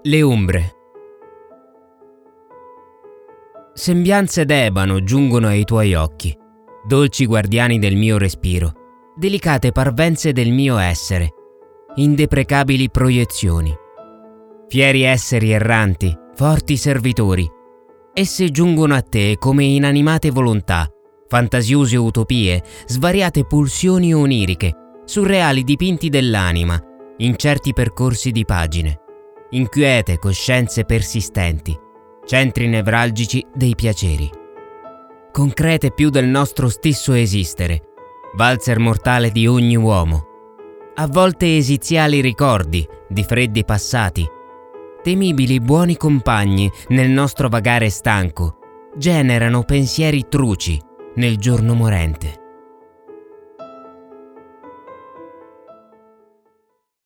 Le ombre. Sembianze d'ebano giungono ai tuoi occhi, dolci guardiani del mio respiro, delicate parvenze del mio essere, indeprecabili proiezioni. Fieri esseri erranti, forti servitori, esse giungono a te come inanimate volontà, fantasiose utopie, svariate pulsioni oniriche, surreali dipinti dell'anima, incerti percorsi di pagine, inquiete coscienze persistenti, centri nevralgici dei piaceri. Concrete più del nostro stesso esistere, valzer mortale di ogni uomo, a volte esiziali ricordi di freddi passati, temibili buoni compagni nel nostro vagare stanco, generano pensieri truci nel giorno morente.